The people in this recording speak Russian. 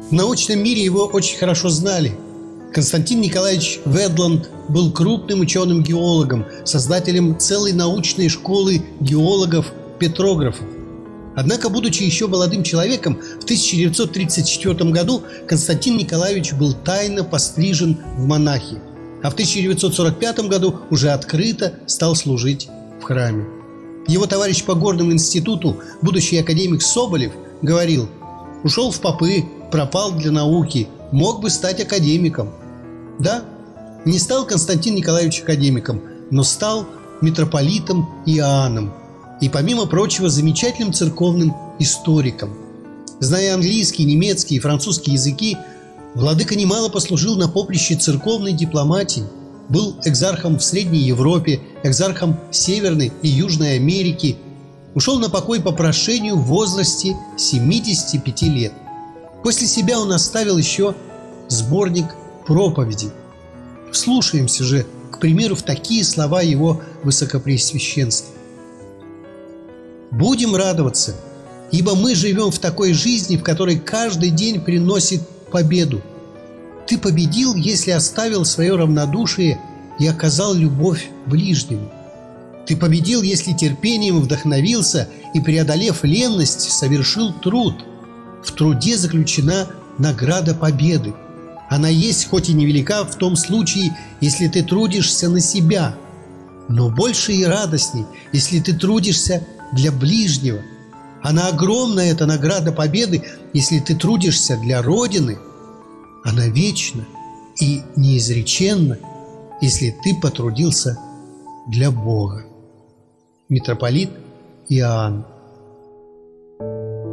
В научном мире его очень хорошо знали. Константин Николаевич Ведланд был крупным ученым-геологом, создателем целой научной школы геологов-петрографов. Однако, будучи еще молодым человеком, в 1934 году Константин Николаевич был тайно пострижен в монахи, а в 1945 году уже открыто стал служить в храме. Его товарищ по горному институту, будущий академик Соболев, говорил: «Ушел в попы, пропал для науки, мог бы стать академиком». Да, не стал Константин Николаевич академиком, но стал митрополитом Иоанном и, помимо прочего, замечательным церковным историком. Зная английский, немецкий и французский языки, владыка немало послужил на поприще церковной дипломатии, был экзархом в Средней Европе, экзархом Северной и Южной Америки, ушел на покой по прошению в возрасте 75 лет. После себя он оставил еще сборник проповедей. Вслушаемся же, к примеру, в такие слова его высокопреосвященства. «Будем радоваться, ибо мы живем в такой жизни, в которой каждый день приносит победу. Ты победил, если оставил свое равнодушие и оказал любовь ближнему. Ты победил, если терпением вдохновился и, преодолев ленность, совершил труд. В труде заключена награда победы. Она есть, хоть и невелика, в том случае, если ты трудишься на себя, но больше и радостней, если ты трудишься для ближнего. Она огромна, эта награда победы, если ты трудишься для Родины. Она вечна и неизреченна, если ты потрудился для Бога». Митрополит Иоанн.